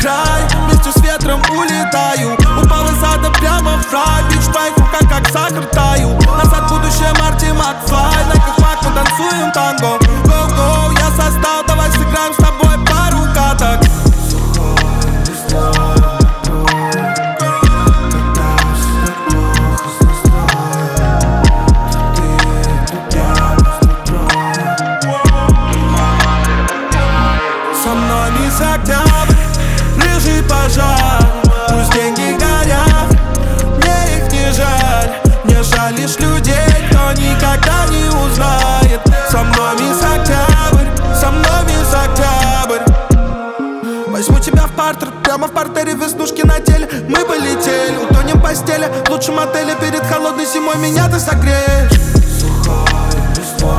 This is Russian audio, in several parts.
край, вместе с ветром улетаю. Упал из ада прямо в рай, бич в твоих руках как сахар таю. Назад в будущее Марти Макфлай, на как мы танцуем танго. Go-go, я создал, давай сыграем с тобой пару каток. Со мной мисс Октябрь, рыжий пожар. Пусть деньги горят, мне их не жаль. Мне жаль лишь людей, кто никогда не узнает. Со мной мисс Октябрь, со мной мисс Октябрь. Возьму тебя в партер, прямо в партере, веснушки на теле. Мы полетели, утонем в постели, в лучшем отеле. Перед холодной зимой меня ты согреешь. Сухая листва.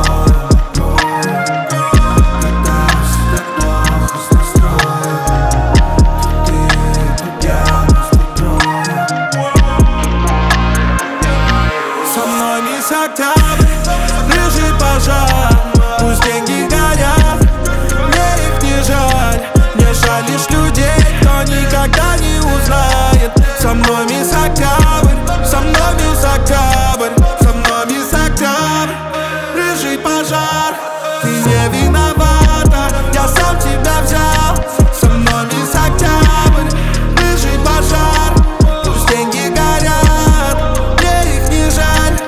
Октябрь, рыжий пожар. Пусть деньги горят, мне их не жаль. Мне жаль лишь людей, кто никогда не узнает. Со мной мисс Октябрь, со мной мисс Октябрь, со мной мисс Октябрь, рыжий пожар. Ты не виновата, я сам тебя взял. Со мной мисс Октябрь, рыжий пожар. Пусть деньги горят, мне их не жаль.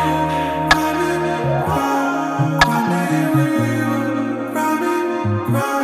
Right.